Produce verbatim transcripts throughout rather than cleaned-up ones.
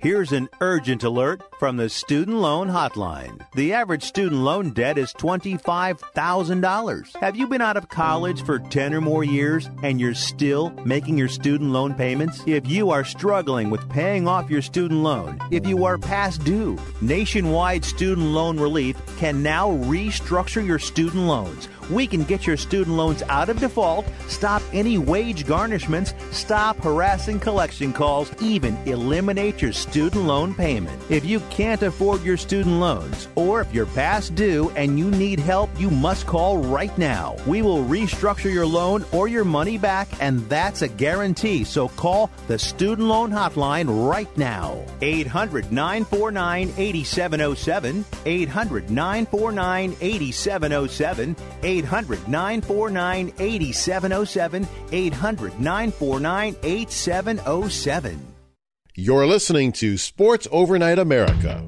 Here's an urgent alert from the Student Loan Hotline. The average student loan debt is twenty-five thousand dollars. Have you been out of college for ten or more years and you're still making your student loan payments? If you are struggling with paying off your student loan, if you are past due, Nationwide Student Loan Relief can now restructure your student loans. We can get your student loans out of default, stop any wage garnishments, stop harassing collection calls, even eliminate your student loan payment. If you can't afford your student loans, or if you're past due and you need help, you must call right now. We will restructure your loan or your money back, and that's a guarantee. So call the Student Loan Hotline right now. eight hundred, nine four nine, eight seven zero seven, eight hundred, nine four nine, eight seven zero seven, eight hundred, nine four nine, eight seven zero seven, eight hundred, nine four nine, eight seven zero seven. You're listening to Sports Overnight America.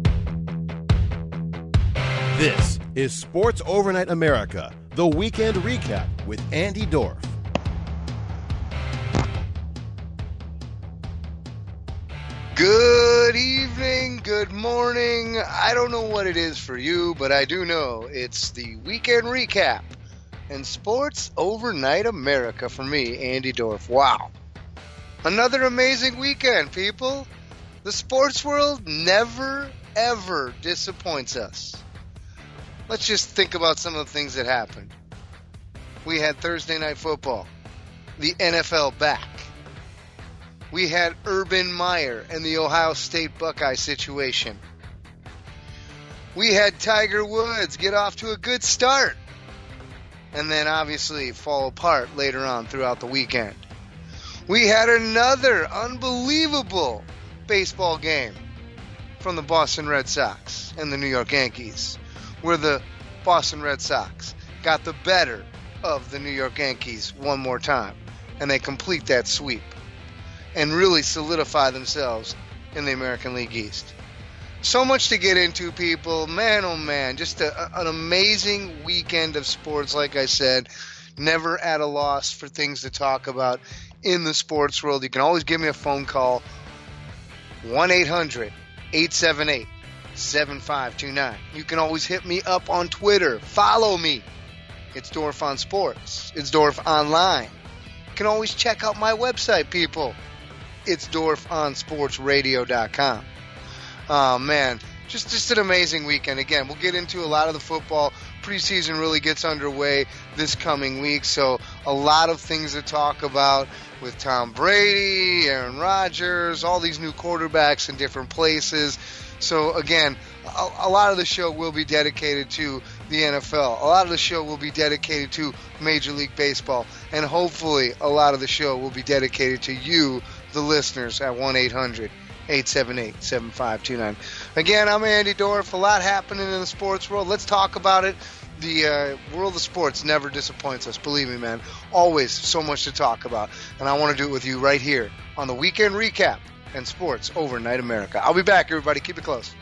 This is Sports Overnight America, the weekend recap with Andy Dorff. Good evening, good morning. I don't know what it is for you, but I do know it's the weekend recap and Sports Overnight America for me, Andy Dorff. Wow. Another amazing weekend, people. The sports world never, ever disappoints us. Let's just think about some of the things that happened. We had Thursday Night Football, the N F L back. We had Urban Meyer and the Ohio State Buckeye situation. We had Tiger Woods get off to a good start and then obviously fall apart later on throughout the weekend. We had another unbelievable baseball game from the Boston Red Sox and the New York Yankees, where the Boston Red Sox got the better of the New York Yankees one more time, and they complete that sweep and really solidify themselves in the American League East. So much to get into, people. Man, oh man, just a, an amazing weekend of sports, like I said. Never at a loss for things to talk about in the sports world. You can always give me a phone call, one eight hundred, eight seven eight, seven five two nine. You can always hit me up on Twitter. Follow me. It's Dorff on Sports. It's Dorff Online. You can always check out my website, people. It's dorff on sports radio dot com. Oh, man. Just, just an amazing weekend. Again, we'll get into a lot of the football. Preseason really gets underway this coming week, so a lot of things to talk about with Tom Brady, Aaron Rodgers, all these new quarterbacks in different places. So, again, a, a lot of the show will be dedicated to the N F L. A lot of the show will be dedicated to Major League Baseball. And hopefully a lot of the show will be dedicated to you, the listeners, at one eight hundred, eight seven eight, seven five two nine. Again, I'm Andy Dorff. A lot happening in the sports world. Let's talk about it. The uh, world of sports never disappoints us. Believe me, man. Always so much to talk about. And I want to do it with you right here on the Weekend Recap and Sports Overnight America. I'll be back, everybody. Keep it close.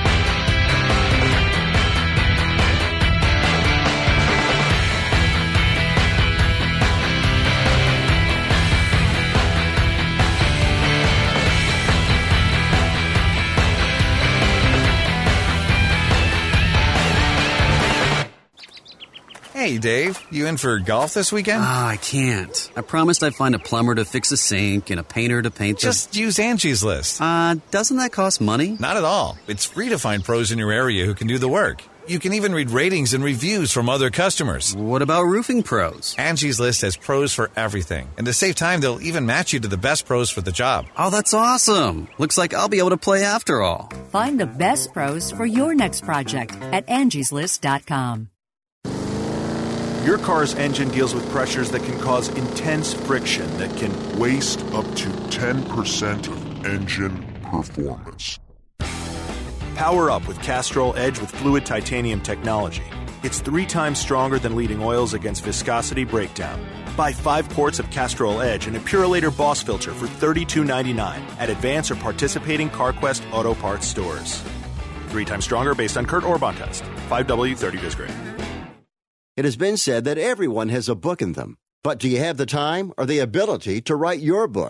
Hey, Dave, you in for golf this weekend? Ah, I can't. I promised I'd find a plumber to fix a sink and a painter to paint the... Just use Angie's List. Uh, doesn't that cost money? Not at all. It's free to find pros in your area who can do the work. You can even read ratings and reviews from other customers. What about roofing pros? Angie's List has pros for everything. And to save time, they'll even match you to the best pros for the job. Oh, that's awesome. Looks like I'll be able to play after all. Find the best pros for your next project at angies list dot com. Your car's engine deals with pressures that can cause intense friction that can waste up to ten percent of engine performance. Power up with Castrol Edge with fluid titanium technology. It's three times stronger than leading oils against viscosity breakdown. Buy five quarts of Castrol Edge and a Purolator Boss filter for thirty-two ninety-nine at Advance or participating CarQuest Auto Parts stores. Three times stronger based on Kurt Orban test. five W thirty disc rating. It has been said that everyone has a book in them. But do you have the time or the ability to write your book?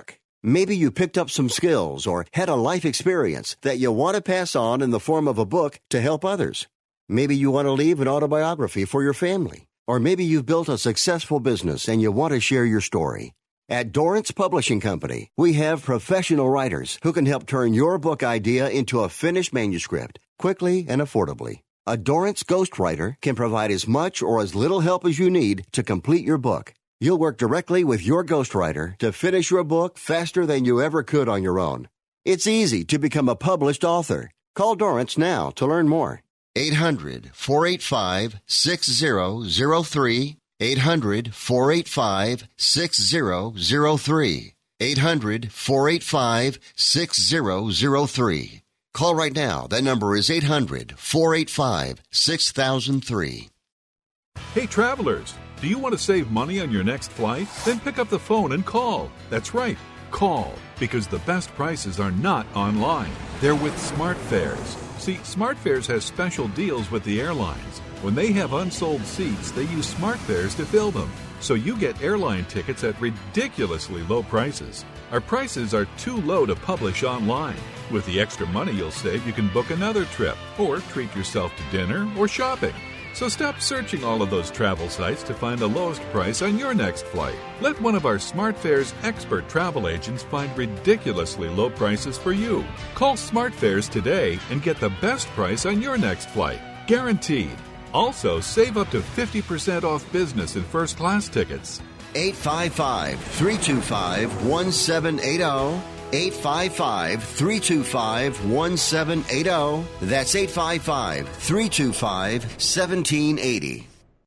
Maybe you picked up some skills or had a life experience that you want to pass on in the form of a book to help others. Maybe you want to leave an autobiography for your family. Or maybe you've built a successful business and you want to share your story. At Dorrance Publishing Company, we have professional writers who can help turn your book idea into a finished manuscript quickly and affordably. A Dorrance ghostwriter can provide as much or as little help as you need to complete your book. You'll work directly with your ghostwriter to finish your book faster than you ever could on your own. It's easy to become a published author. Call Dorrance now to learn more. eight hundred, four eight five, six zero zero three. eight hundred, four eight five, six zero zero three. eight hundred, four eight five, six zero zero three. Call right now. That number is eight hundred, four eight five, six thousand three. Hey, travelers. Do you want to save money on your next flight? Then pick up the phone and call. That's right, call, because the best prices are not online. They're with SmartFares. See, SmartFares has special deals with the airlines. When they have unsold seats, they use SmartFares to fill them. So you get airline tickets at ridiculously low prices. Our prices are too low to publish online. With the extra money you'll save, you can book another trip or treat yourself to dinner or shopping. So stop searching all of those travel sites to find the lowest price on your next flight. Let one of our SmartFares expert travel agents find ridiculously low prices for you. Call SmartFares today and get the best price on your next flight. Guaranteed. Also, save up to fifty percent off business and first class tickets. eight five five, three two five, one seven eight zero. eight five five, three two five, one seven eight zero. That's eight five five, three two five, one seven eight zero.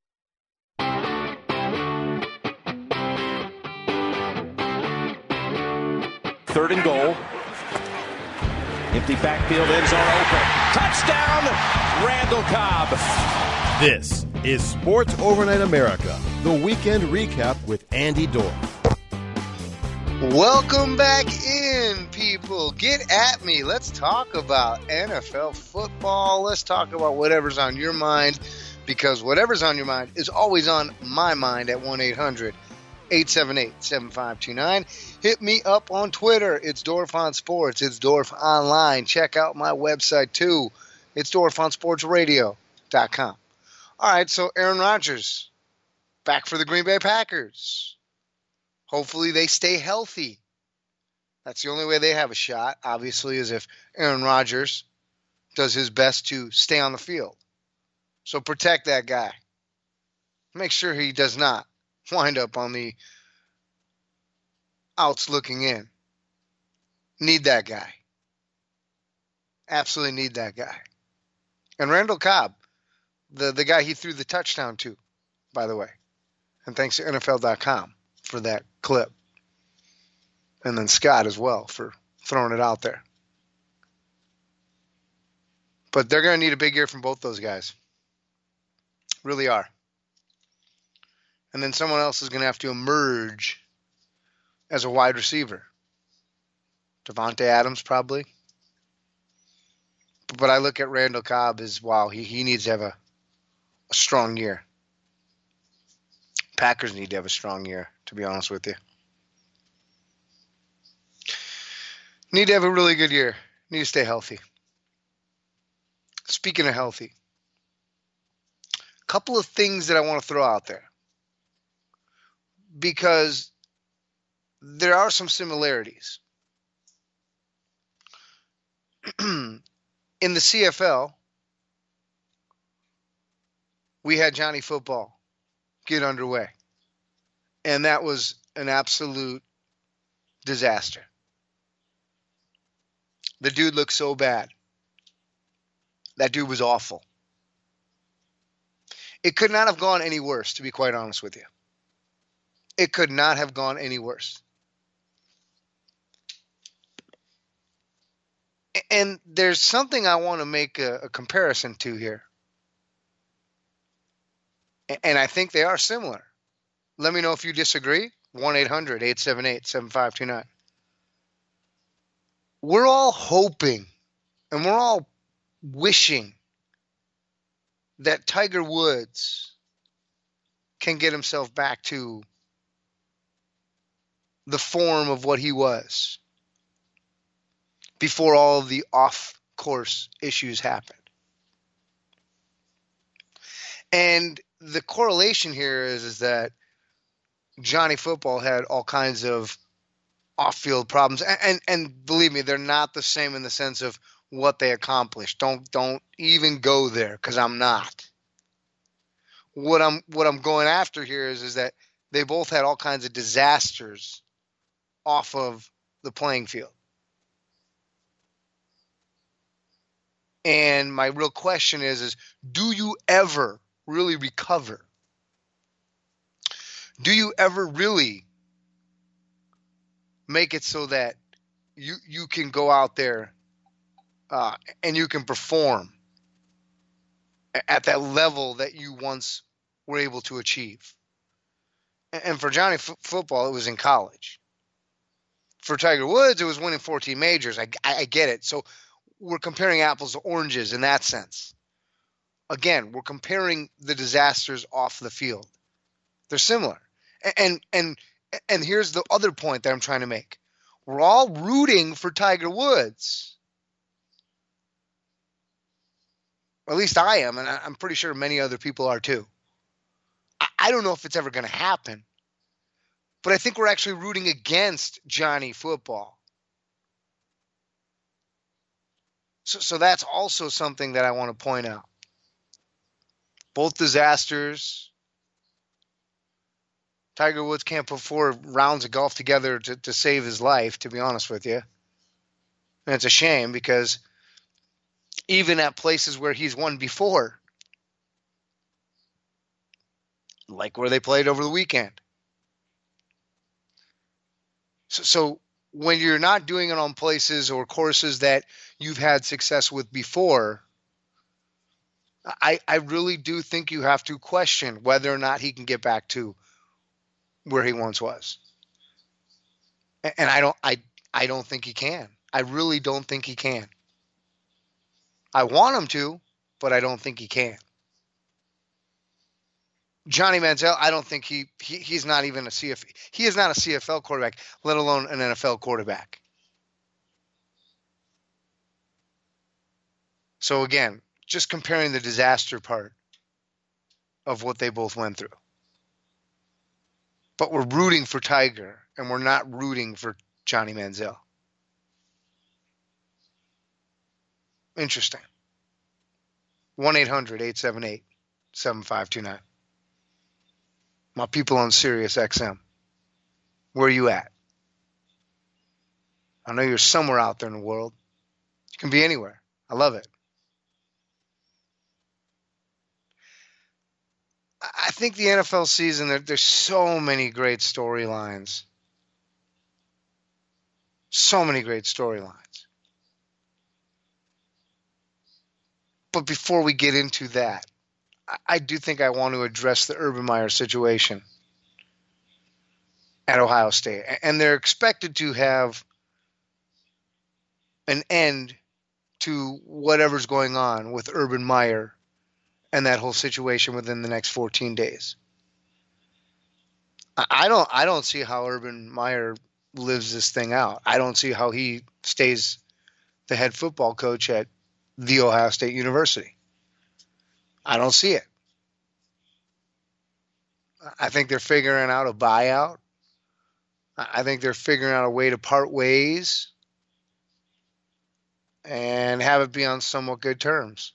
Third and goal. Empty backfield, ends are open. Touchdown, Randall Cobb. This is Sports Overnight America, the weekend recap with Andy Dorff. Welcome back in, people. Get at me. Let's talk about N F L football. Let's talk about whatever's on your mind, because whatever's on your mind is always on my mind at one eight hundred, eight seven eight, seven five two nine. Hit me up on Twitter. It's Dorff on Sports. It's Dorff Online. Check out my website, too. It's dorff on sports radio dot com. All right, so Aaron Rodgers, back for the Green Bay Packers. Hopefully they stay healthy. That's the only way they have a shot, obviously, is if Aaron Rodgers does his best to stay on the field. So protect that guy. Make sure he does not wind up on the outs looking in. Need that guy. Absolutely need that guy. And Randall Cobb, the, the guy he threw the touchdown to, by the way. And thanks to N F L dot com for that clip. And then Scott as well for throwing it out there. But they're going to need a big year from both those guys. Really are. And then someone else is going to have to emerge as a wide receiver. Devontae Adams probably. But I look at Randall Cobb as, wow, he, he needs to have a, a strong year. Packers need to have a strong year, to be honest with you. Need to have a really good year. Need to stay healthy. Speaking of healthy, a couple of things that I want to throw out there. Because there are some similarities. In the C F L, we had Johnny Football get underway. And that was an absolute disaster. The dude looked so bad. That dude was awful. It could not have gone any worse, to be quite honest with you. It could not have gone any worse. And there's something I want to make a, a comparison to here. And I think they are similar. Let me know if you disagree. one eight hundred, eight seven eight, seven five two nine. We're all hoping and we're all wishing that Tiger Woods can get himself back to the form of what he was before all of the off-course issues happened. And the correlation here is, is that Johnny Football had all kinds of off-field problems. And, and, and believe me, they're not the same in the sense of what they accomplished. Don't don't even go there, because I'm not. What I'm what I'm going after here is, is that they both had all kinds of disasters off of the playing field. And my real question is, is do you ever really recover? Do you ever really make it so that you you can go out there uh, and you can perform at that level that you once were able to achieve? And for Johnny F- Football, it was in college. For Tiger Woods, it was winning fourteen majors. I, I, I get it. So we're comparing apples to oranges in that sense. Again, we're comparing the disasters off the field. They're similar. And and and here's the other point that I'm trying to make. We're all rooting for Tiger Woods. Or at least I am, and I'm pretty sure many other people are too. I, I don't know if it's ever going to happen, but I think we're actually rooting against Johnny Football. So, so that's also something that I want to point out. Both disasters. Tiger Woods can't put four rounds of golf together to, to save his life, to be honest with you. And it's a shame, because even at places where he's won before, like where they played over the weekend. So, so when you're not doing it on places or courses that you've had success with before, I, I really do think you have to question whether or not he can get back to where he once was. And I don't I I don't think he can. I really don't think he can. I want him to, but I don't think he can. Johnny Manziel, I don't think he, he he's not even a C F L. He is not a C F L quarterback, let alone an N F L quarterback. So again, just comparing the disaster part of what they both went through. But we're rooting for Tiger, and we're not rooting for Johnny Manziel. Interesting. one eight hundred eight seven eight seven five two nine. My people on Sirius X M, where are you at? I know you're somewhere out there in the world. You can be anywhere. I love it. I think the N F L season, there, there's so many great storylines. So many great storylines. But before we get into that, I, I do think I want to address the Urban Meyer situation at Ohio State. And they're expected to have an end to whatever's going on with Urban Meyer and that whole situation within the next fourteen days. I don't I don't see how Urban Meyer lives this thing out. I don't see how he stays the head football coach at The Ohio State University. I don't see it. I think they're figuring out a buyout. I think they're figuring out a way to part ways and have it be on somewhat good terms.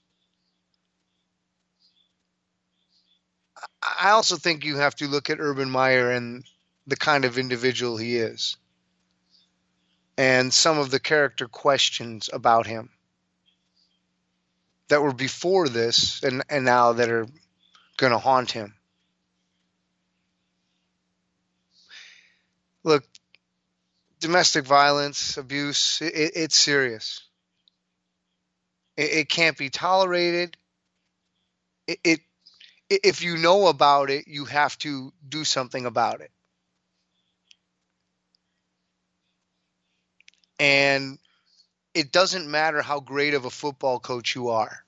I also think you have to look at Urban Meyer and the kind of individual he is and some of the character questions about him that were before this and, and now that are going to haunt him. Look, domestic violence, abuse, it, it's serious. It, it can't be tolerated. It, it If you know about it, you have to do something about it. And it doesn't matter how great of a football coach you are,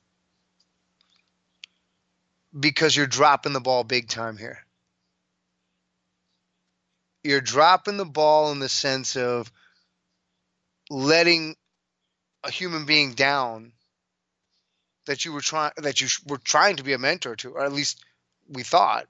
because you're dropping the ball big time here. you're dropping the ball in the sense of letting a human being down that you were trying that you were trying to be a mentor to, or at least we thought.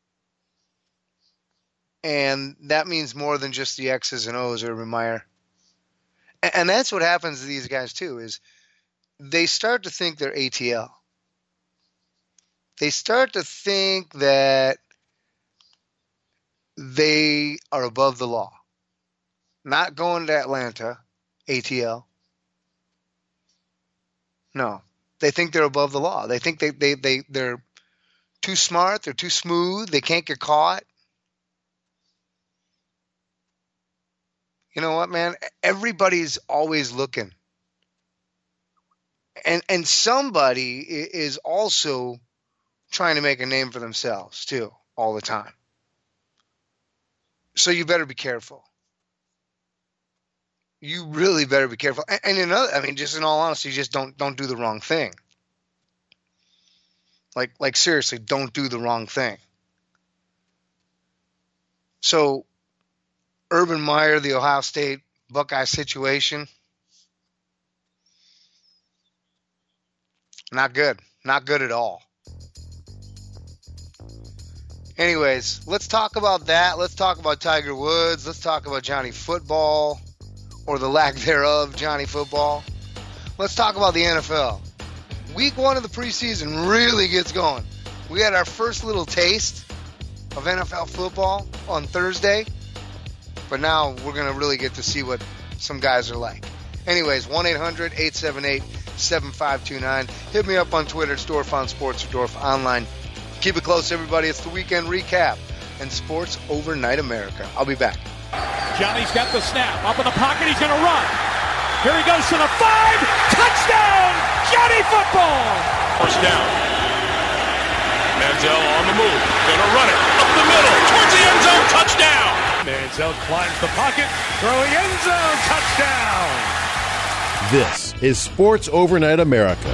And that means more than just the X's and O's, Urban Meyer. And, and that's what happens to these guys too, is they start to think they're A T L. They start to think that they are above the law. Not going to Atlanta, A T L. No. They think they're above the law. They think they, they, they, they're too smart. They're too smooth. They can't get caught. You know what, man? Everybody's always looking. And and somebody is also trying to make a name for themselves, too, all the time. So you better be careful. You really better be careful. And, and another, I mean, just in all honesty, just don't don't do the wrong thing. Like like seriously, don't do the wrong thing. So, Urban Meyer, the Ohio State Buckeye situation, not good. Not good at all. Anyways, let's talk about that. Let's talk about Tiger Woods. Let's talk about Johnny Football, or the lack thereof, Johnny Football. Let's talk about the N F L. Week one of the preseason really gets going. We had our first little taste of N F L football on Thursday, but now we're going to really get to see what some guys are like. Anyways, one eight hundred eight seven eight seven five two nine. Hit me up on Twitter, Dorf on Sports or Dorf Online. Keep it close, everybody. It's the weekend recap and Sports Overnight America. I'll be back. Johnny's got the snap. Up in the pocket. He's going to run. Here he goes to the five. Touchdown, Johnny Football. First down. Manziel on the move. Going to run it up the middle towards the end zone. Touchdown. Manziel climbs the pocket. Throwing end zone. Touchdown. This is Sports Overnight America.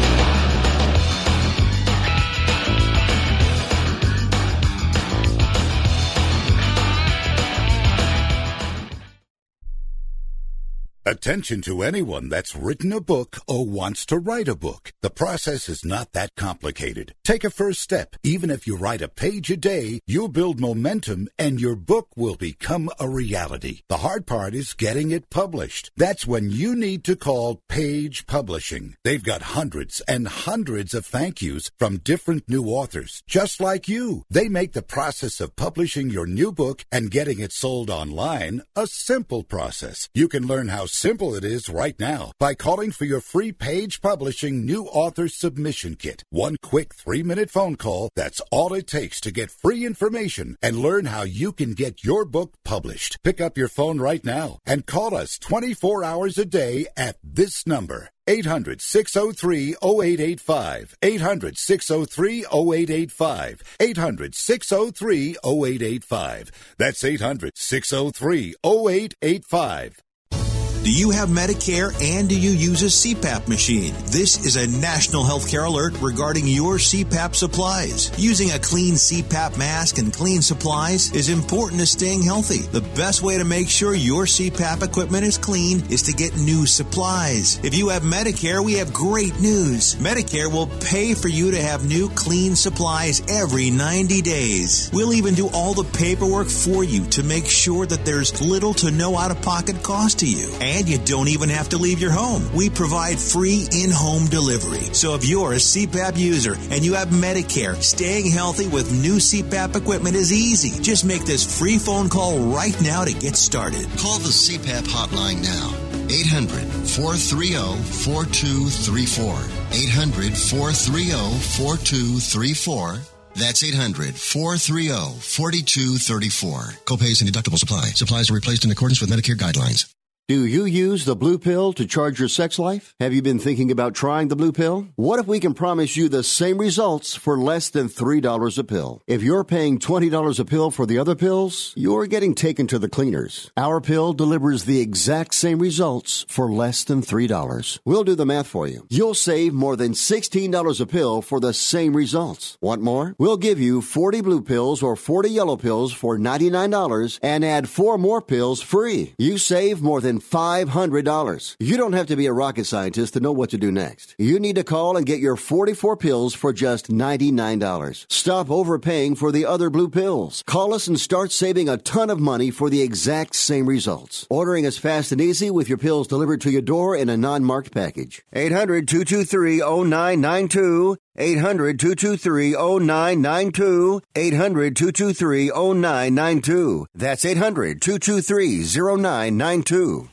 Attention to anyone that's written a book or wants to write a book. The process is not that complicated. Take a first step. Even if you write a page a day, you'll build momentum and your book will become a reality. The hard part is getting it published. That's when you need to call Page Publishing. They've got hundreds and hundreds of thank yous from different new authors, just like you. They make the process of publishing your new book and getting it sold online a simple process. You can learn how simple it is right now by calling for your free Page Publishing new author submission kit. One quick three-minute phone call, that's all it takes to get free information and learn how you can get your book published. Pick up your phone right now and call us twenty-four hours a day at this number. eight hundred, six oh three, oh eight eight five. eight hundred, six oh three, oh eight eight five. eight hundred, six oh three, oh eight eight five. That's eight hundred, six oh three, oh eight eight five. Do you have Medicare and do you use a C PAP machine? This is a national healthcare alert regarding your C PAP supplies. Using a clean C PAP mask and clean supplies is important to staying healthy. The best way to make sure your C PAP equipment is clean is to get new supplies. If you have Medicare, we have great news. Medicare will pay for you to have new clean supplies every ninety days. We'll even do all the paperwork for you to make sure that there's little to no out-of-pocket cost to you. And And you don't even have to leave your home. We provide free in-home delivery. So if you're a C PAP user and you have Medicare, staying healthy with new C PAP equipment is easy. Just make this free phone call right now to get started. Call the C PAP hotline now. eight hundred, four three zero, four two three four. eight hundred, four three zero, four two three four. That's eight hundred, four three zero, four two three four. Copays and deductibles apply. Supplies are replaced in accordance with Medicare guidelines. Do you use the blue pill to charge your sex life? Have you been thinking about trying the blue pill? What if we can promise you the same results for less than three dollars a pill? If you're paying twenty dollars a pill for the other pills, you're getting taken to the cleaners. Our pill delivers the exact same results for less than three dollars. We'll do the math for you. You'll save more than sixteen dollars a pill for the same results. Want more? We'll give you forty blue pills or forty yellow pills for ninety-nine dollars and add four more pills free. You save more than five hundred dollars. You don't have to be a rocket scientist to know what to do next. You need to call and get your forty-four pills for just ninety-nine dollars. Stop overpaying for the other blue pills. Call us and start saving a ton of money for the exact same results. Ordering is fast and easy with your pills delivered to your door in a non-marked package. eight hundred, two two three, oh nine nine two. eight hundred, two two three, oh nine nine two. eight hundred, two two three, oh nine nine two. That's eight hundred, two two three, oh nine nine two.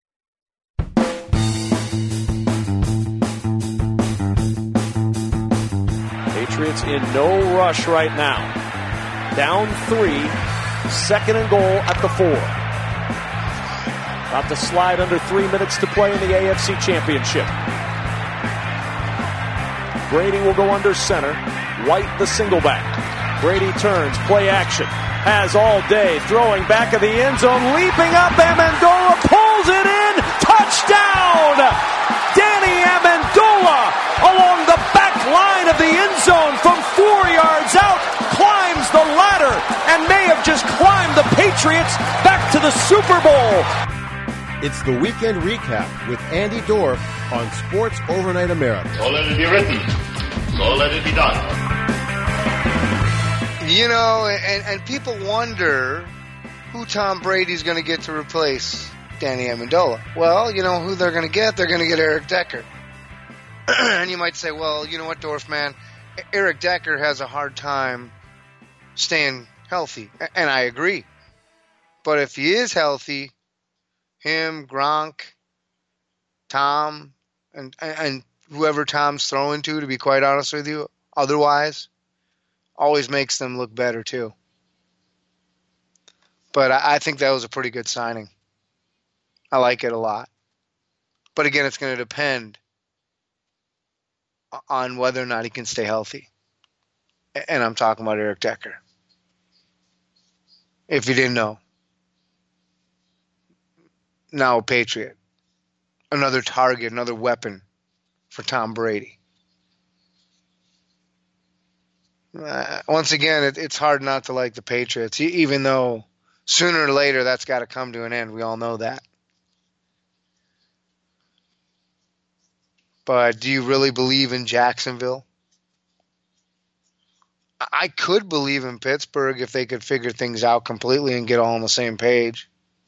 Patriots in no rush right now. Down three, second and goal at the four. About to slide under three minutes to play in the A F C Championship. Brady will go under center. White the single back. Brady turns, play action. Has all day, throwing back of the end zone, leaping up. Amendola pulls it in. Touchdown! Danny Amendola along the back line of the end zone from four yards out, climbs the ladder and may have just climbed the Patriots back to the Super Bowl. It's the Weekend Recap with Andy Dorff on Sports Overnight America. So let it be written. So let it be done. You know, and, and people wonder who Tom Brady's going to get to replace Danny Amendola. Well, you know who they're going to get? They're going to get Eric Decker. And you might say, well, you know what, Dorff, man? Eric Decker has a hard time staying healthy. And I agree. But if he is healthy, him, Gronk, Tom, and and whoever Tom's throwing to, to be quite honest with you, otherwise, always makes them look better too. But I, I think that was a pretty good signing. I like it a lot. But again, it's going to depend on whether or not he can stay healthy. And I'm talking about Eric Decker. If you didn't know. Now a Patriot. Another target, another weapon for Tom Brady. Uh, once again, it, it's hard not to like the Patriots, even though sooner or later that's got to come to an end. We all know that. But do you really believe in Jacksonville? I could believe in Pittsburgh if they could figure things out completely and get all on the same page.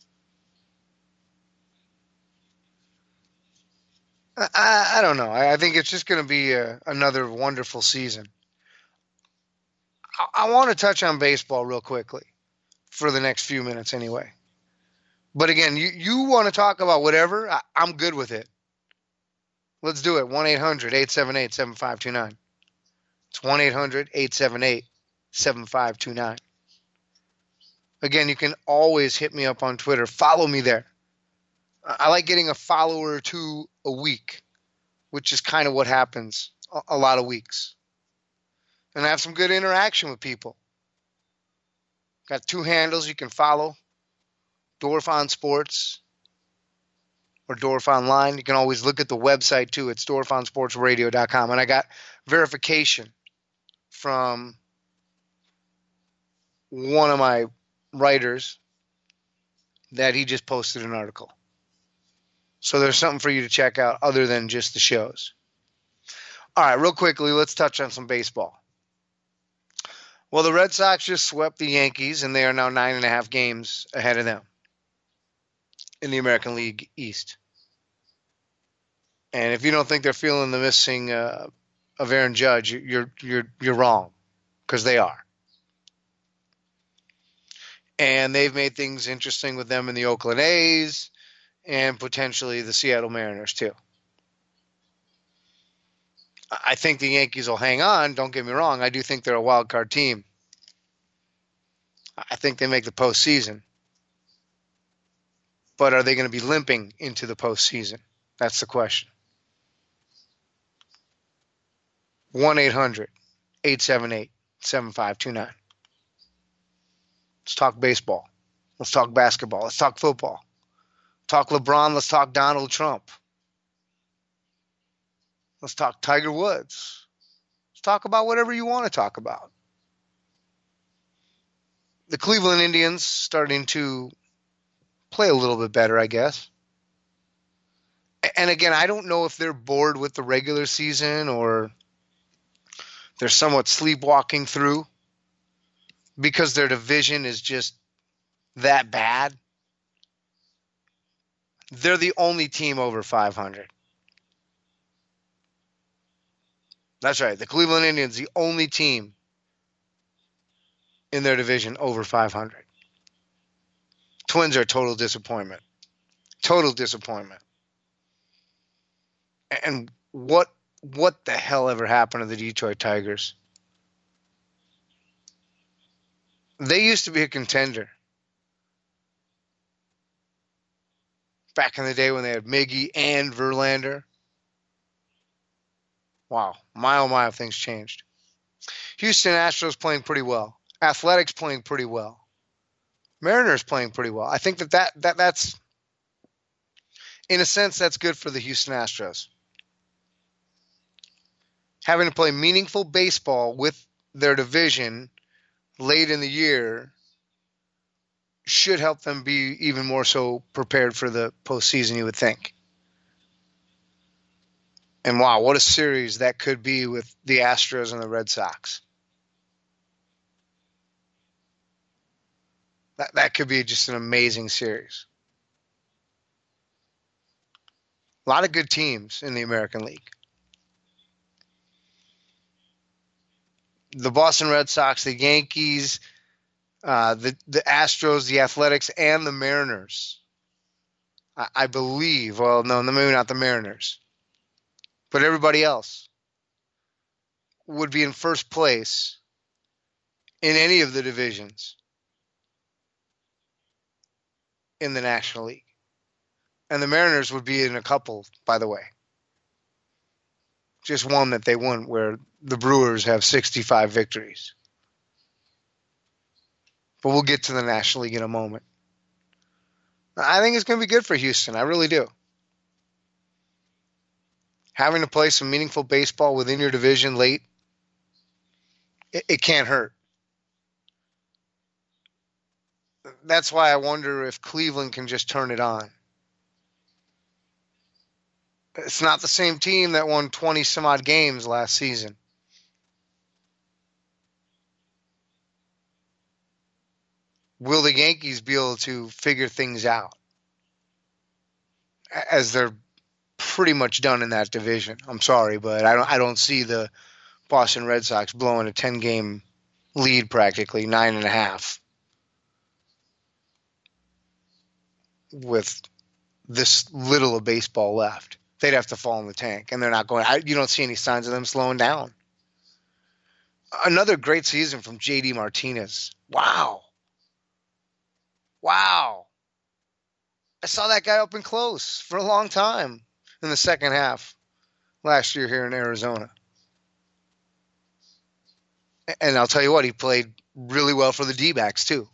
I, I don't know. I, I think it's just going to be a, another wonderful season. I, I want to touch on baseball real quickly for the next few minutes anyway. But again, you, you want to talk about whatever, I, I'm good with it. Let's do it. one eight hundred, eight seven eight, seven five two nine. It's one eight hundred, eight seven eight, seven five two nine. Again, you can always hit me up on Twitter. Follow me there. I like getting a follower or two a week, which is kind of what happens a, a lot of weeks. And I have some good interaction with people. Got two handles you can follow. Dorff on Sports or Dorff Online. You can always look at the website too. It's dorff on sports radio dot com. And I got verification from one of my writers that he just posted an article. So there's something for you to check out other than just the shows. All right, real quickly, let's touch on some baseball. Well, the Red Sox just swept the Yankees, and they are now nine and a half games ahead of them in the American League East. And if you don't think they're feeling the missing uh, of Aaron Judge, you're you're you're wrong, because they are. And they've made things interesting with them in the Oakland A's and potentially the Seattle Mariners too. I think the Yankees will hang on. Don't get me wrong. I do think they're a wild card team. I think they make the postseason. But are they going to be limping into the postseason? That's the question. one eight hundred eight seven eight seven five two nine. Let's talk baseball. Let's talk basketball. Let's talk football. Talk LeBron. Let's talk Donald Trump. Let's talk Tiger Woods. Let's talk about whatever you want to talk about. The Cleveland Indians starting to play a little bit better, I guess. And again, I don't know if they're bored with the regular season or they're somewhat sleepwalking through because their division is just that bad. They're the only team over five hundred. That's right. The Cleveland Indians, the only team in their division over five hundred. Twins are a total disappointment. Total disappointment. And what what the hell ever happened to the Detroit Tigers? They used to be a contender. Back in the day when they had Miggy and Verlander. Wow. My oh my have things changed. Houston Astros playing pretty well. Athletics playing pretty well. Mariners playing pretty well. I think that, that, that that's, in a sense, that's good for the Houston Astros. Having to play meaningful baseball with their division late in the year should help them be even more so prepared for the postseason, you would think. And wow, what a series that could be with the Astros and the Red Sox. That that could be just an amazing series. A lot of good teams in the American League. The Boston Red Sox, the Yankees, uh, the, the Astros, the Athletics, and the Mariners. I, I believe, well, no, maybe not the Mariners, but everybody else would be in first place in any of the divisions in the National League. And the Mariners would be in a couple, by the way. Just one that they won, where the Brewers have sixty-five victories. But we'll get to the National League in a moment. I think it's going to be good for Houston. I really do. Having to play some meaningful baseball within your division late, it, it can't hurt. That's why I wonder if Cleveland can just turn it on. It's not the same team that won twenty some odd games last season. Will the Yankees be able to figure things out as they're pretty much done in that division? I'm sorry, but I don't I don't see the Boston Red Sox blowing a ten-game lead practically, nine and a half, with this little of baseball left. They'd have to fall in the tank, and they're not going. I, you don't see any signs of them slowing down. Another great season from J D Martinez. Wow. Wow. I saw that guy up and close for a long time in the second half last year here in Arizona. And I'll tell you what, he played really well for the D-backs too.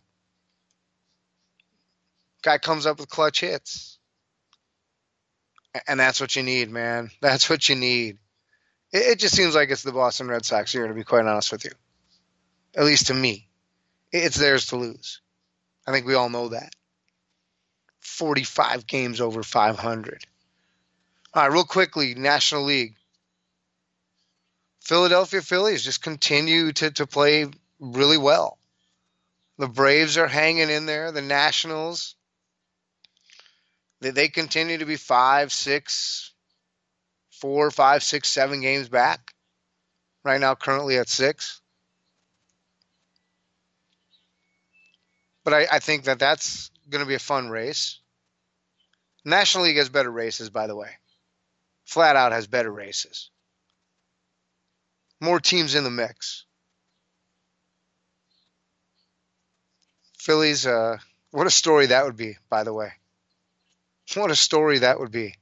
Guy comes up with clutch hits. And that's what you need, man. That's what you need. It, it just seems like it's the Boston Red Sox here, to be quite honest with you. At least to me. It's theirs to lose. I think we all know that. forty-five games over five hundred. All right, real quickly, National League. Philadelphia Phillies just continue to, to play really well. The Braves are hanging in there. The Nationals, they, they continue to be five, six, four, five, six, seven games back. Right now, currently at six. But I, I think that that's going to be a fun race. National League has better races, by the way. Flat out has better races. More teams in the mix. Phillies, uh, what a story that would be, by the way. What a story that would be.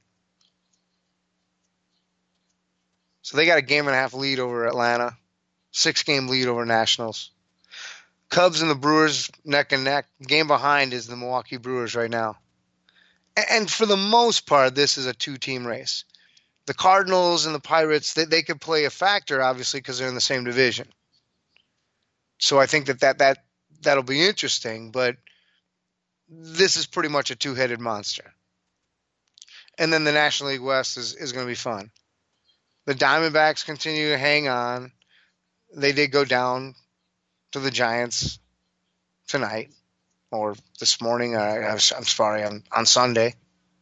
So they got a game and a half lead over Atlanta, six-game lead over Nationals. Cubs and the Brewers neck and neck. Game behind is the Milwaukee Brewers right now. And for the most part, this is a two-team race. The Cardinals and the Pirates, they, they could play a factor, obviously, because they're in the same division. So I think that, that, that that'll be interesting, but this is pretty much a two-headed monster. And then the National League West is, is going to be fun. The Diamondbacks continue to hang on. They did go down to the Giants tonight, or this morning. I, I was, I'm sorry, on, on Sunday.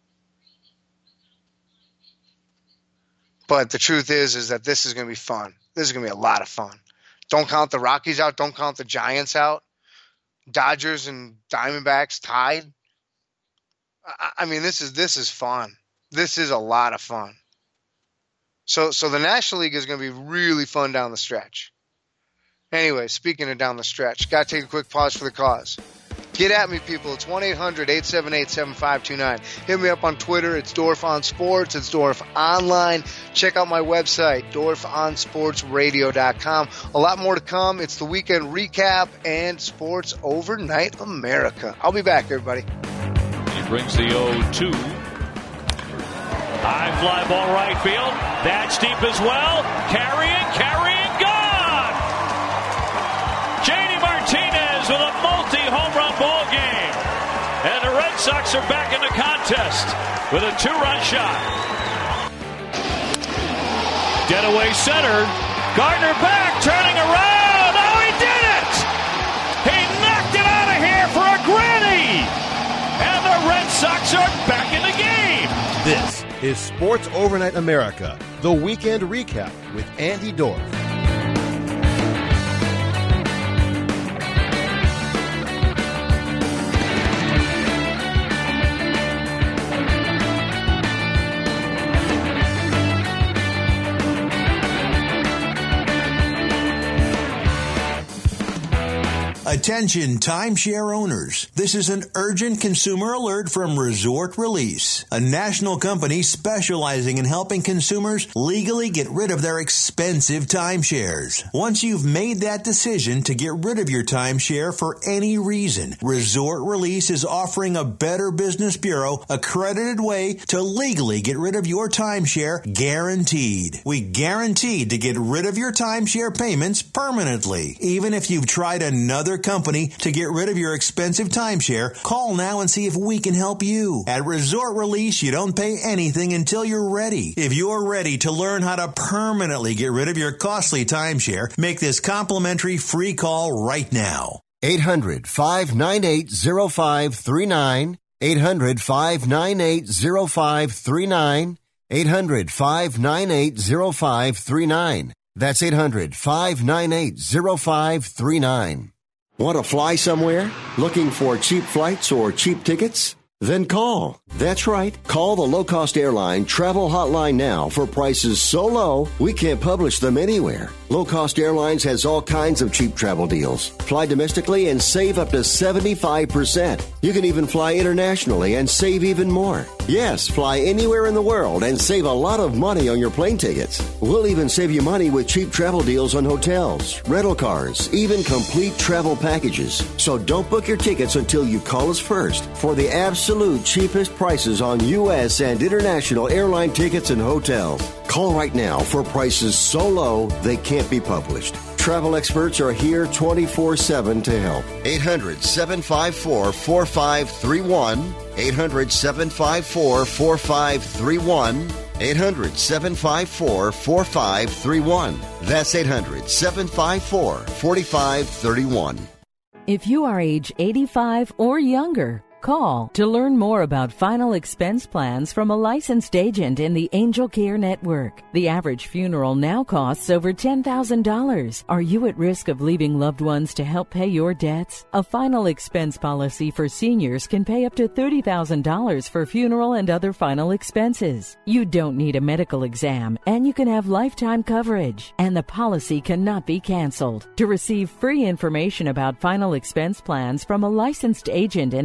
But the truth is, is that this is going to be fun. This is going to be a lot of fun. Don't count the Rockies out. Don't count the Giants out. Dodgers and Diamondbacks tied. I, I mean, this is this is fun. This is a lot of fun. So, so the National League is going to be really fun down the stretch. Anyway, speaking of down the stretch, got to take a quick pause for the cause. Get at me, people. It's one eight hundred eight seven eight seven five two nine. Hit me up on Twitter. It's Dorf on Sports. It's Dorf Online. Check out my website, dorf on sports radio dot com. A lot more to come. It's the weekend recap and Sports Overnight America. I'll be back, everybody. He brings the oh two. High fly ball right field. That's deep as well. Carrying, carrying, gone! J D Martinez with a multi-home run ball game. And the Red Sox are back in the contest with a two-run shot. Dead away center. Gardner back, turning around. Oh, he did it! He knocked it out of here for a granny! And the Red Sox are back in the game. This is Sports Overnight America, the weekend recap with Andy Dorf. Attention timeshare owners. This is an urgent consumer alert from Resort Release, a national company specializing in helping consumers legally get rid of their expensive timeshares. Once you've made that decision to get rid of your timeshare for any reason, Resort Release is offering a Better Business Bureau accredited way to legally get rid of your timeshare, guaranteed. We guaranteed to get rid of your timeshare payments permanently. Even if you've tried another company to get rid of your expensive timeshare, call now and see if we can help you. At Resort Release, you don't pay anything until you're ready. If you're ready to learn how to permanently get rid of your costly timeshare, make this complimentary free call right now. eight hundred five nine eight oh five three nine. eight hundred five nine eight oh five three nine. eight hundred five nine eight oh five three nine. That's eight hundred five nine eight oh five three nine. Want to fly somewhere? Looking for cheap flights or cheap tickets? Then call. That's right. Call the low-cost airline travel hotline now for prices so low we can't publish them anywhere. Low Cost Airlines has all kinds of cheap travel deals. Fly domestically and save up to seventy-five percent. You can even fly internationally and save even more. Yes, fly anywhere in the world and save a lot of money on your plane tickets. We'll even save you money with cheap travel deals on hotels, rental cars, even complete travel packages. So don't book your tickets until you call us first for the absolute cheapest prices on U S and international airline tickets and hotels. Call right now for prices so low they can't be published. Travel experts are here twenty-four seven to help. eight hundred seven five four four five three one. eight hundred seven five four four five three one. eight hundred seven five four four five three one. That's eight hundred seven five four four five three one. If you are age eighty-five or younger, call to learn more about final expense plans from a licensed agent in the Angel Care Network. The average funeral now costs over ten thousand dollars. Are you at risk of leaving loved ones to help pay your debts? A final expense policy for seniors can pay up to thirty thousand dollars for funeral and other final expenses. You don't need a medical exam, and you can have lifetime coverage, and the policy cannot be canceled. To receive free information about final expense plans from a licensed agent in the Angel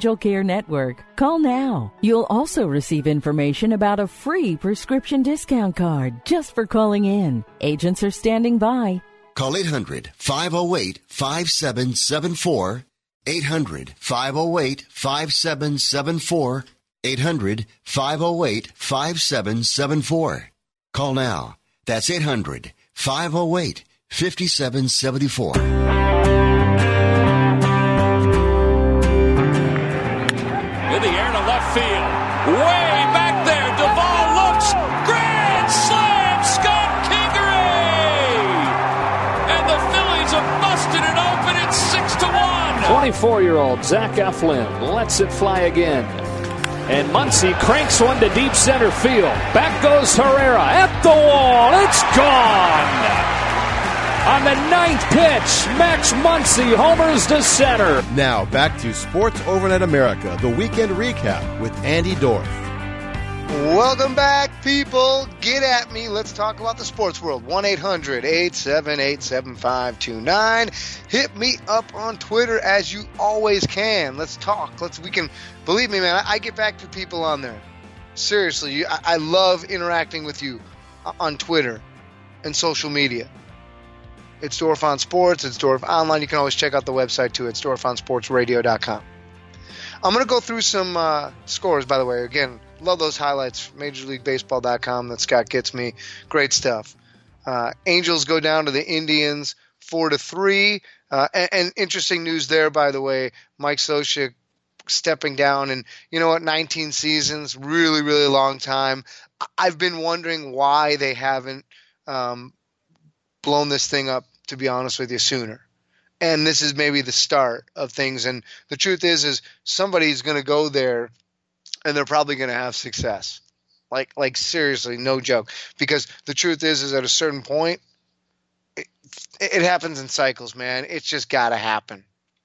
Angel Care Network. Call now. You'll also receive information about a free prescription discount card just for calling in. Agents are standing by. Call eight hundred, five oh eight, five seven seven four. eight hundred, five oh eight, five seven seven four. eight hundred, five oh eight, five seven seven four. Call now. That's eight hundred, five oh eight, five seven seven four. In the air to left field. Way back there. Duvall looks. Grand slam. Scott Kingery. And the Phillies have busted it open. It's six to one. twenty-four-year-old Zach Eflin lets it fly again. And Muncy cranks one to deep center field. Back goes Herrera at the wall. It's gone. On the ninth pitch, Max Muncy homers to center. Now back to Sports Overnight America, the weekend recap with Andy Dorff. Welcome back, people. Get at me. Let's talk about the sports world. one eight hundred, eight seven eight, seven five two nine. Hit me up on Twitter as you always can. Let's talk. Let's. We can. Believe me, man. I, I get back to people on there. Seriously, you, I, I love interacting with you on Twitter and social media. It's Dorff on Sports. It's Dorff Online. You can always check out the website, too. It's dorff on sports radio dot com. I'm going to go through some uh, scores, by the way. Again, love those highlights. major league baseball dot com that Scott gets me. Great stuff. Uh, Angels go down to the Indians four to three. Uh, and, and interesting news there, by the way. Mike Scioscia stepping down. And you know what? nineteen seasons, really, really long time. I've been wondering why they haven't um, – blown this thing up, to be honest with you, sooner. And this is maybe the start of things. And the truth is, is somebody's going to go there and they're probably going to have success. Like, like seriously, no joke. Because the truth is, is at a certain point, it, it happens in cycles, man. It's just got to happen.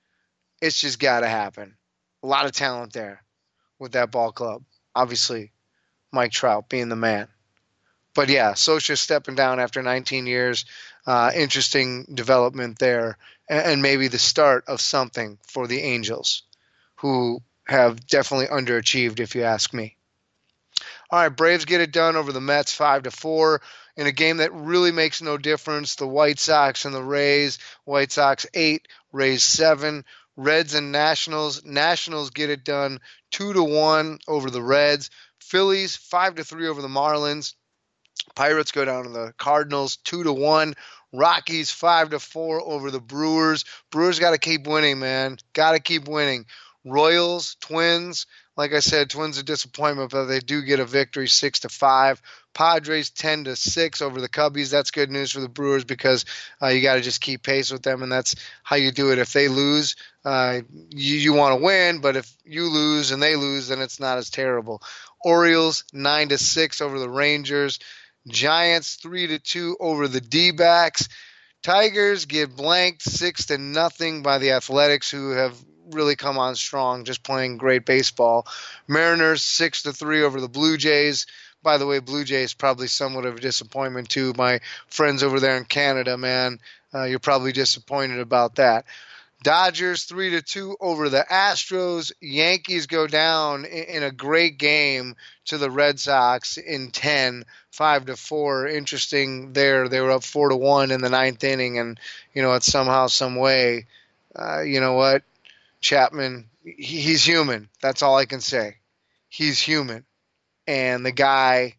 It's just got to happen. A lot of talent there with that ball club. Obviously, Mike Trout being the man. But yeah, Scioscia stepping down after nineteen years. Uh, interesting development there, and, and maybe the start of something for the Angels, who have definitely underachieved, if you ask me. All right, Braves get it done over the Mets, five to four, in a game that really makes no difference. The White Sox and the Rays. White Sox eight, Rays seven. Reds and Nationals. Nationals get it done, two to one over the Reds. Phillies five to three over the Marlins. Pirates go down to the Cardinals, two to one. Rockies five to four over the Brewers. Brewers got to keep winning, man. Got to keep winning. Royals, Twins. Like I said, Twins a disappointment, but they do get a victory, six to five. Padres ten to six over the Cubbies. That's good news for the Brewers because uh, you got to just keep pace with them, and that's how you do it. If they lose, uh, you, you want to win, but if you lose and they lose, then it's not as terrible. Orioles nine to six over the Rangers. Giants three to two over the D-backs. Tigers get blanked six to nothing by the Athletics, who have really come on strong, just playing great baseball. Mariners six to three over the Blue Jays. By the way, Blue Jays probably somewhat of a disappointment too. My friends over there in Canada, man, uh, you're probably disappointed about that. Dodgers three to two over the Astros. Yankees go down in, in a great game to the Red Sox in ten, five to four. Interesting there. They were up four to one in the ninth inning, and you know, it's somehow, some way, uh, you know what, Chapman, he, he's human. That's all I can say. He's human, and the guy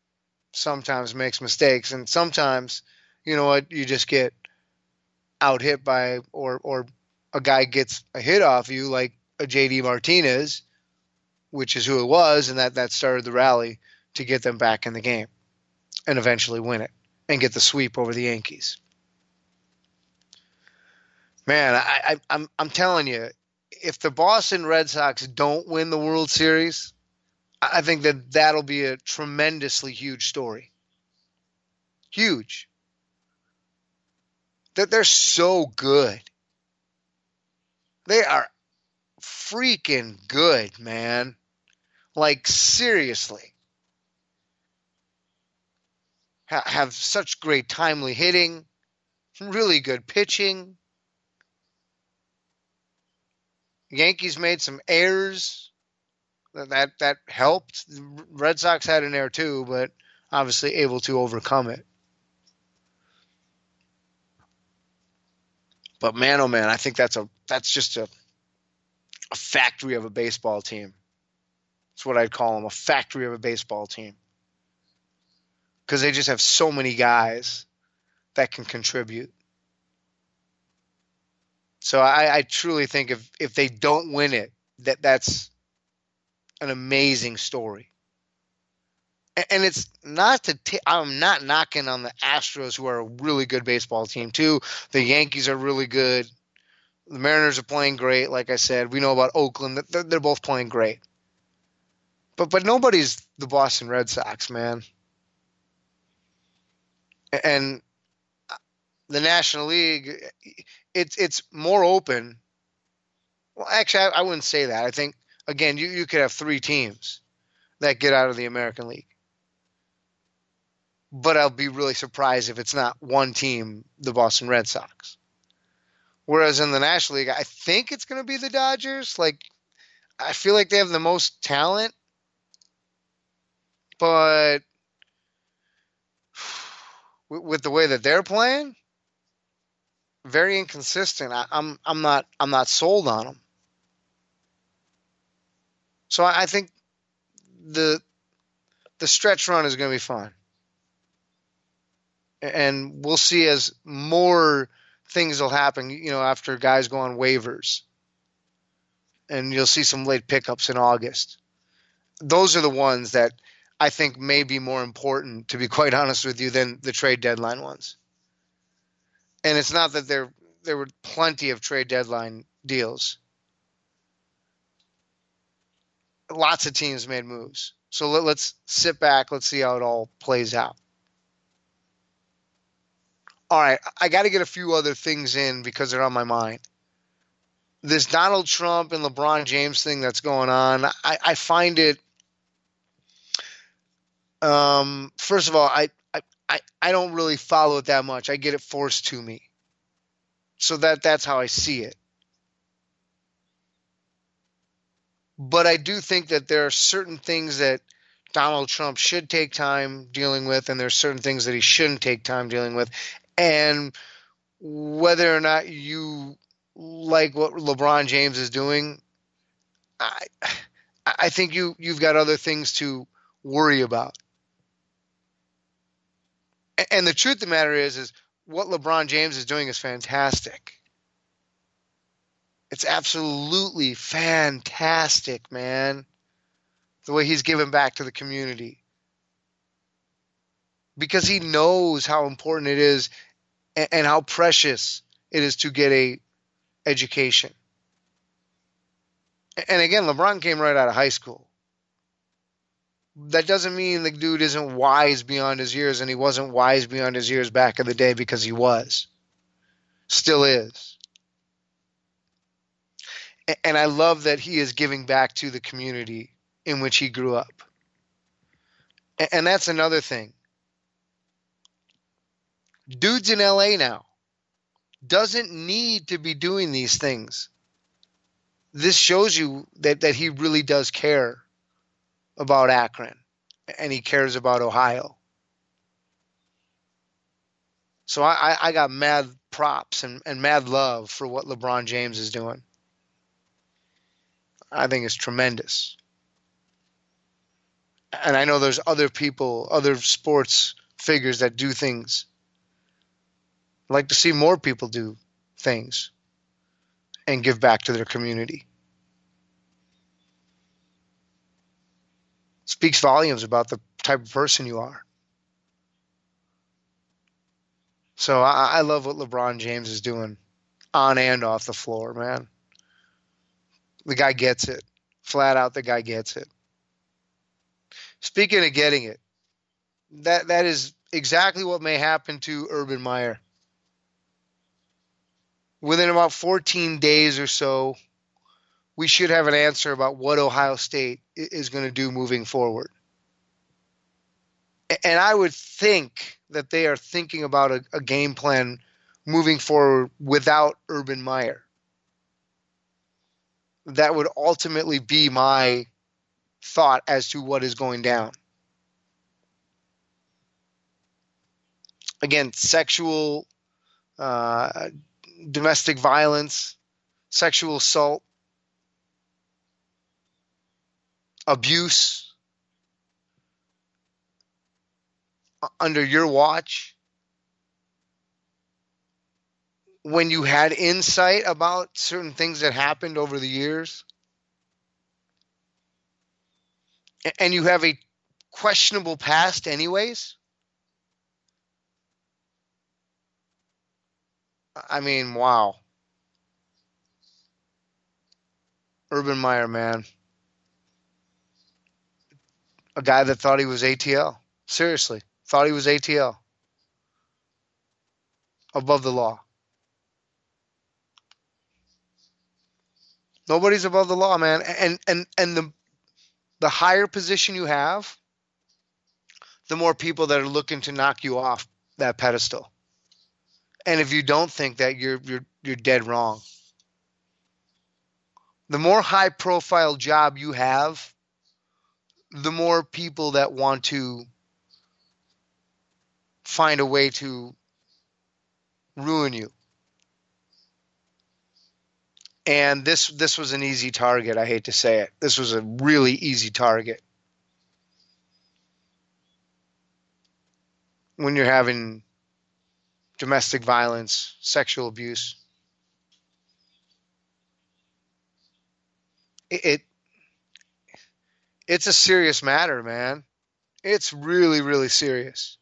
sometimes makes mistakes, and sometimes, you know what, you just get out hit by or or. a guy gets a hit off you like a J D Martinez, which is who it was, and that, that started the rally to get them back in the game and eventually win it and get the sweep over the Yankees. Man, I, I, I'm I'm telling you, if the Boston Red Sox don't win the World Series, I think that that'll be a tremendously huge story. Huge. That they're so good. They are freaking good, man. Like, seriously. Ha- have such great timely hitting. Really good pitching. Yankees made some errors. That that helped. The Red Sox had an error too, but obviously able to overcome it. But man, oh man, I think that's a that's just a a factory of a baseball team. That's what I'd call them, a factory of a baseball team. Because they just have so many guys that can contribute. So I, I truly think if, if they don't win it, that that's an amazing story. And, and it's not to t- I'm not knocking on the Astros, who are a really good baseball team too. The Yankees are really good. The Mariners are playing great. Like I said, we know about Oakland. They're, they're both playing great. But but nobody's the Boston Red Sox, man. And the National League, it's it's more open. Well, actually, I, I wouldn't say that. I think, again, you, you could have three teams that get out of the American League. But I'll be really surprised if it's not one team, the Boston Red Sox. Whereas in the National League, I think it's going to be the Dodgers. Like, I feel like they have the most talent. But with the way that they're playing, very inconsistent. I, I'm I'm not I'm not sold on them. So I, I think the the stretch run is going to be fun, and we'll see as more things will happen. You know, after guys go on waivers, and you'll see some late pickups in August. Those are the ones that I think may be more important, to be quite honest with you, than the trade deadline ones. And it's not that there there were plenty of trade deadline deals. Lots of teams made moves. So let, let's sit back. Let's see how it all plays out. All right, I got to get a few other things in because they're on my mind. This Donald Trump and LeBron James thing that's going on, I, I find it, um, first of all, I, I, I don't really follow it that much. I get it forced to me. So that that's how I see it. But I do think that there are certain things that Donald Trump should take time dealing with, and there are certain things that he shouldn't take time dealing with. And whether or not you like what LeBron James is doing, I I think you, you've got other things to worry about. And the truth of the matter is, is what LeBron James is doing is fantastic. It's absolutely fantastic, man. The way he's giving back to the community. Because he knows how important it is and, and how precious it is to get a education. And again, LeBron came right out of high school. That doesn't mean the dude isn't wise beyond his years, and he wasn't wise beyond his years back in the day, because he was. Still is. And I love that he is giving back to the community in which he grew up. And that's another thing. Dude's in L A now. Doesn't need to be doing these things. This shows you that, that he really does care about Akron, and he cares about Ohio. So I, I got mad props and, and mad love for what LeBron James is doing. I think it's tremendous. And I know there's other people, other sports figures that do things. I'd like to see more people do things and give back to their community. Speaks volumes about the type of person you are. So I, I love what LeBron James is doing on and off the floor, man. The guy gets it. Flat out, the guy gets it. Speaking of getting it, that that is exactly what may happen to Urban Meyer. Within about fourteen days or so, we should have an answer about what Ohio State is going to do moving forward. And I would think that they are thinking about a, a game plan moving forward without Urban Meyer. that would ultimately be my thought as to what is going down. Again, sexual, uh, domestic violence, sexual assault, abuse under your watch, when you had insight about certain things that happened over the years, and you have a questionable past anyways, I mean, wow. Urban Meyer, man. A guy that thought he was A T L. Seriously. Thought he was A T L. Above the law. Nobody's above the law, man. And and and the the higher position you have, the more people that are looking to knock you off that pedestal. And if you don't think that, you're you're you're dead wrong. The more high profile job you have, the more people that want to find a way to ruin you. And this this was an easy target, I hate to say it. This was a really easy target. When you're having domestic violence, sexual abuse. It, it it's a serious matter, man. It's really, really serious.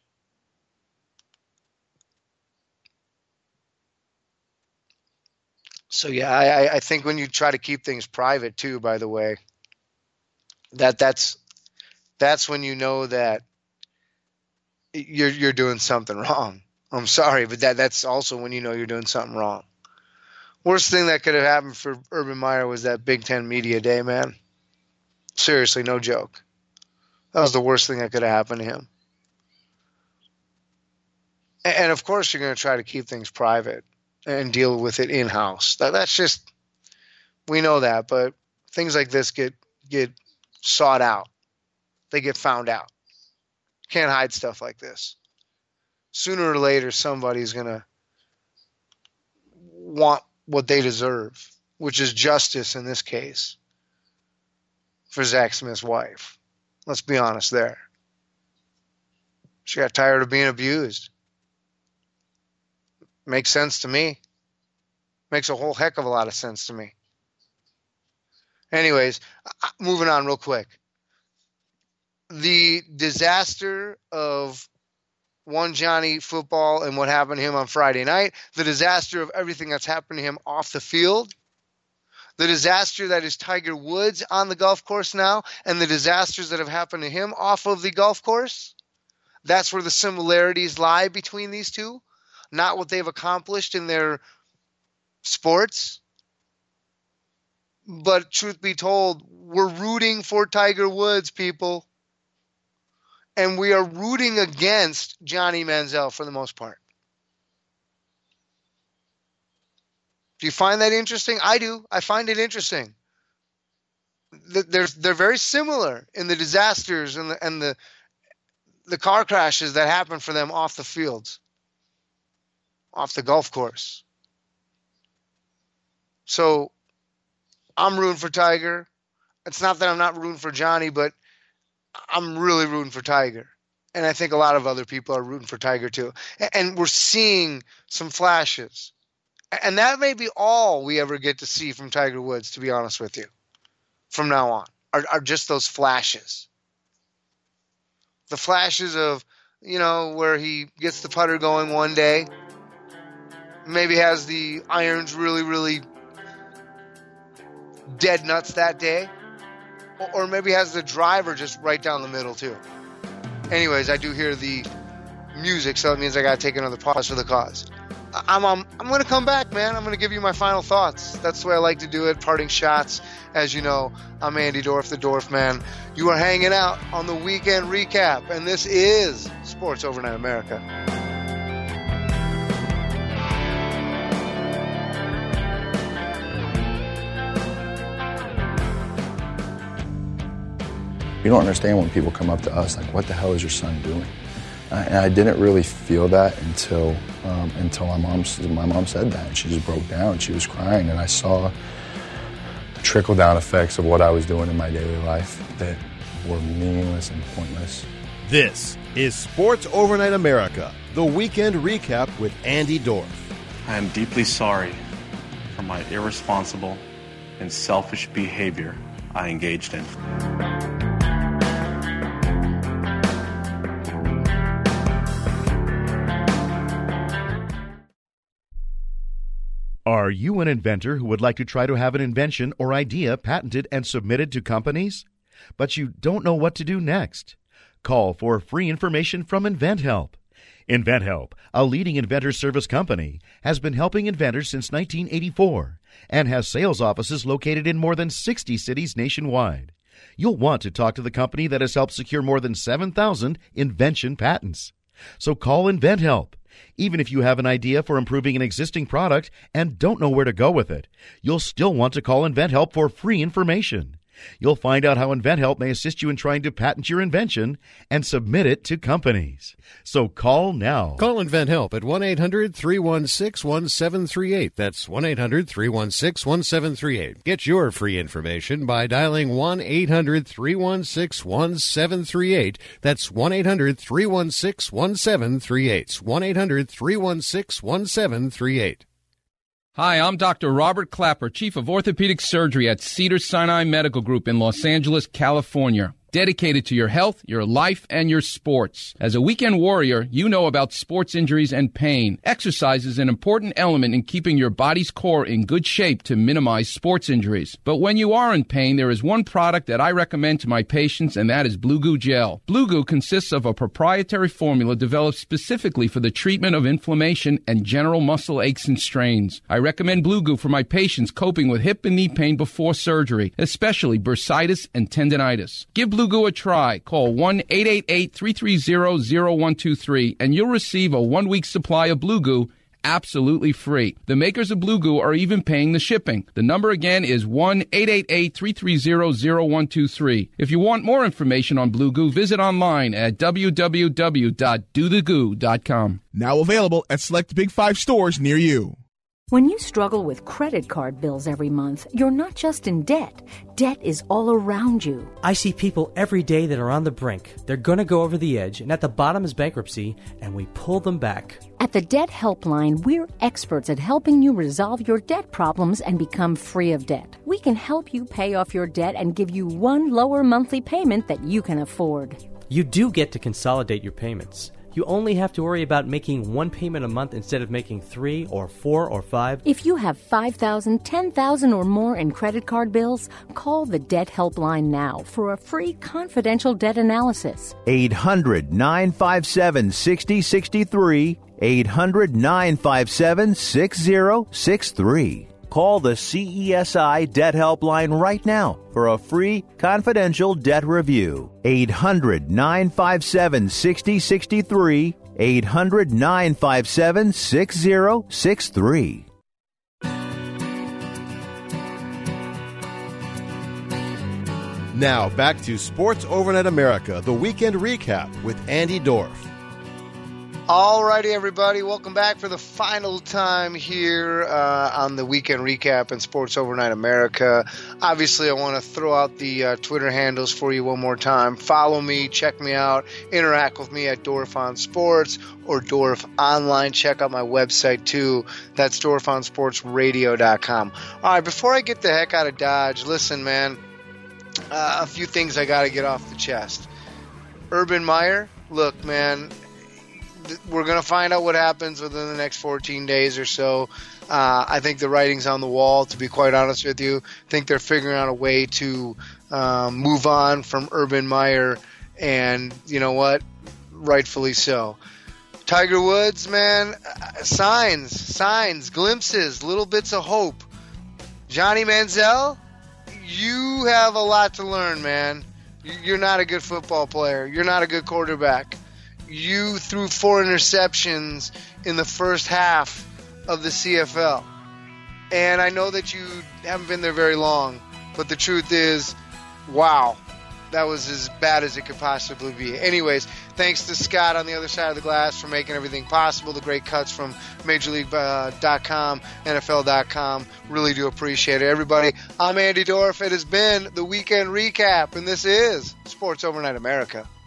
So yeah, I, I think when you try to keep things private too, by the way, that that's that's when you know that you're you're doing something wrong. I'm sorry, but that that's also when you know you're doing something wrong. Worst thing that could have happened for Urban Meyer was that Big Ten Media Day, man. Seriously, no joke. That was the worst thing that could have happened to him. And, and of course, you're going to try to keep things private and deal with it in-house. That, that's just, we know that, but things like this get get sought out. They get found out. Can't hide stuff like this. Sooner or later, somebody's going to want what they deserve, which is justice in this case for Zach Smith's wife. Let's be honest there. She got tired of being abused. Makes sense to me. Makes a whole heck of a lot of sense to me. Anyways, moving on real quick. The disaster of One Johnny football and what happened to him on Friday night, the disaster of everything that's happened to him off the field, the disaster that is Tiger Woods on the golf course now, and the disasters that have happened to him off of the golf course. That's where the similarities lie between these two, not what they've accomplished in their sports. But truth be told, we're rooting for Tiger Woods, people. And we are rooting against Johnny Manziel for the most part. Do you find that interesting? I do. I find it interesting. They're, they're very similar in the disasters and the, and the, the car crashes that happen for them off the fields, off the golf course. So I'm rooting for Tiger. It's not that I'm not rooting for Johnny, but I'm really rooting for Tiger. And I think a lot of other people are rooting for Tiger too. And we're seeing some flashes. And that may be all we ever get to see from Tiger Woods, to be honest with you, from now on, are, are just those flashes. The flashes of, you know, where he gets the putter going one day, maybe has the irons really, really dead nuts that day. Or maybe has the driver just right down the middle, too. Anyways, I do hear the music, so it means I got to take another pause for the cause. I'm um, I'm going to come back, man. I'm going to give you my final thoughts. That's the way I like to do it, parting shots. As you know, I'm Andy Dorf, the Dorf Man. You are hanging out on the Weekend Recap, and this is Sports Overnight America. You don't understand when people come up to us like, what the hell is your son doing? Uh, and I didn't really feel that until um, until my mom my mom said that, and she just broke down. She was crying, and I saw the trickle-down effects of what I was doing in my daily life that were meaningless and pointless. This is Sports Overnight America, the weekend recap with Andy Dorf. I am deeply sorry for my irresponsible and selfish behavior I engaged in. Are you an inventor who would like to try to have an invention or idea patented and submitted to companies? But you don't know what to do next? Call for free information from InventHelp. InventHelp, a leading inventor service company, has been helping inventors since nineteen eighty-four and has sales offices located in more than sixty cities nationwide. You'll want to talk to the company that has helped secure more than seven thousand invention patents. So call InventHelp. Even if you have an idea for improving an existing product and don't know where to go with it, you'll still want to call InventHelp for free information. You'll find out how InventHelp may assist you in trying to patent your invention and submit it to companies. So call now. Call InventHelp at one eight hundred three one six one seven three eight. That's one eight hundred three one six one seven three eight. Get your free information by dialing one eight hundred three one six one seven three eight. That's one eight hundred three one six one seven three eight. one eight hundred three one six one seven three eight. Hi, I'm Doctor Robert Clapper, Chief of Orthopedic Surgery at Cedars-Sinai Medical Group in Los Angeles, California. Dedicated to your health, your life, and your sports. As a weekend warrior, you know about sports injuries and pain. Exercise is an important element in keeping your body's core in good shape to minimize sports injuries. But when you are in pain, there is one product that I recommend to my patients, and that is Blue Goo Gel. Blue Goo consists of a proprietary formula developed specifically for the treatment of inflammation and general muscle aches and strains. I recommend Blue Goo for my patients coping with hip and knee pain before surgery, especially bursitis and tendinitis. Give Blue Goo a try. Call one eight eight eight, three three zero, zero one two three and you'll receive a one-week supply of Blue Goo absolutely free. The makers of Blue Goo are even paying the shipping. The number again is one eight eight eight, three three zero, zero one two three. If you want more information on Blue Goo, visit online at w w w dot do the goo dot com. Now available at select Big Five stores near you. When you struggle with credit card bills every month, you're not just in debt. Debt is all around you. I see people every day that are on the brink. They're going to go over the edge, and at the bottom is bankruptcy, and we pull them back. At the Debt Helpline, we're experts at helping you resolve your debt problems and become free of debt. We can help you pay off your debt and give you one lower monthly payment that you can afford. You do get to consolidate your payments. You only have to worry about making one payment a month instead of making three or four or five. If you have five thousand dollars, ten thousand dollars or more in credit card bills, call the Debt Helpline now for a free confidential debt analysis. eight hundred, nine five seven, six zero six three. eight hundred, nine five seven, six zero six three. Call the C E S I Debt Helpline right now for a free confidential debt review. eight hundred, nine five seven, six zero six three. eight hundred, nine five seven, six zero six three. Now back to Sports Overnight America, the weekend recap with Andy Dorf. Alrighty, everybody, welcome back for the final time here uh, on the weekend recap in Sports Overnight America. Obviously, I want to throw out the uh, Twitter handles for you one more time. Follow me, check me out, interact with me at Dorf on Sports or Dorf Online. Check out my website too. That's dorf on sports radio dot com. All right, before I get the heck out of Dodge, listen, man, uh, a few things I got to get off the chest. Urban Meyer, look, man, we're going to find out what happens within the next fourteen days or so. Uh, I think the writing's on the wall, to be quite honest with you. I think they're figuring out a way to um, move on from Urban Meyer, and you know what? Rightfully so. Tiger Woods, man, uh, signs, signs, glimpses, little bits of hope. Johnny Manziel, you have a lot to learn, man. You're not a good football player. You're not a good quarterback. You threw four interceptions in the first half of the C F L. And I know that you haven't been there very long, but the truth is, wow, that was as bad as it could possibly be. Anyways, thanks to Scott on the other side of the glass for making everything possible. The great cuts from Major League dot com, N F L dot com. Really do appreciate it. Everybody, I'm Andy Dorff. It has been the Weekend Recap, and this is Sports Overnight America.